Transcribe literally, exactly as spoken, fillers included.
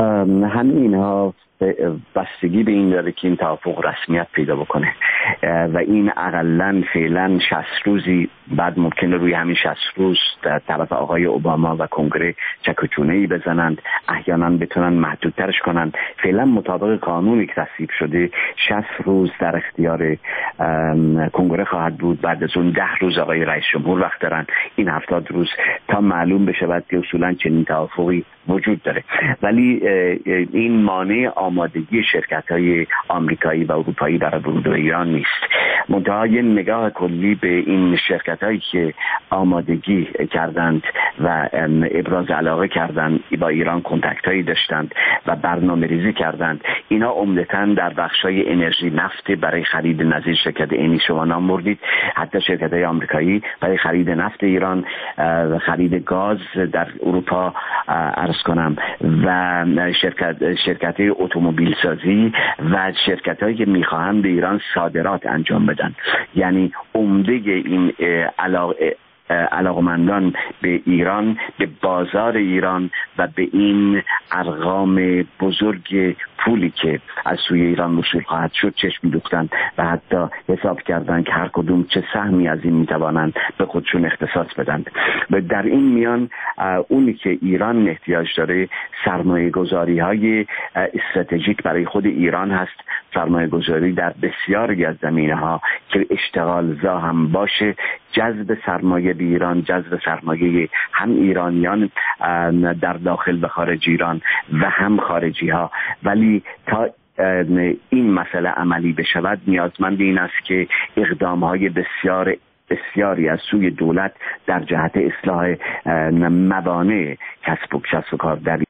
همه اینها بستگی به این داره که این توافق رسمیت پیدا بکنه و این اقلن فعلا شصت روزی بعد ممکنه روی همین شصت روز در طرف آقای اوباما و کنگره چکوچونه‌ای بزنند، احیانا بتونن محدودترش کنند. فعلا مطابق قانونی که تصویب شده شصت روز در اختیار کنگره خواهد بود. بعد از اون ده روز آقای رئیس جمهور وقت دارن، این هفتاد روز تا معلوم بشه که اصولا چنین توافقی وجود داره. ولی این مانع آمادگی شرکت‌های آمریکایی و اروپایی برای ورود به ایران نیست. منتها یه نگاه کلی به این شرکت‌هایی که آمادگی کردند و ابراز علاقه کردند با ایران، کنتاکت‌هایی داشتند و برنامه‌ریزی کردند، اینا عمدتاً در بخش‌های انرژی نفت برای خرید نظیر شرکت انی شما نام بردید، حتی شرکت‌های آمریکایی برای خرید نفت ایران، خرید گاز در اروپا عرض کنم، و شرکت شرکت‌های اتومبیل سازی و شرکت‌هایی که می‌خواهند به ایران صادرات انجام بدن. یعنی عمده این علاقه علاقمندان به ایران، به بازار ایران و به این ارقام بزرگ پولی که از سوی ایران وصول خواهد شد چشم دوختند و حتی حساب کردند که هر کدوم چه سهمی از این میتوانند به خودشون اختصاص بدند. و در این میان اونی که ایران احتیاج داره سرمایه گذاری های استراتژیک برای خود ایران هست، سرمایه گذاری در بسیاری از زمینه ها که اشتغال زا هم باشه، جذب سرمایه به ایران، جذب سرمایه هم ایرانیان در داخل و خارج ایران و هم خارجی ها. ولی تا این مسئله عملی بشود نیازمند این است که اقدام های بسیار بسیاری از سوی دولت در جهت اصلاح موانع کسب و کسب و کار در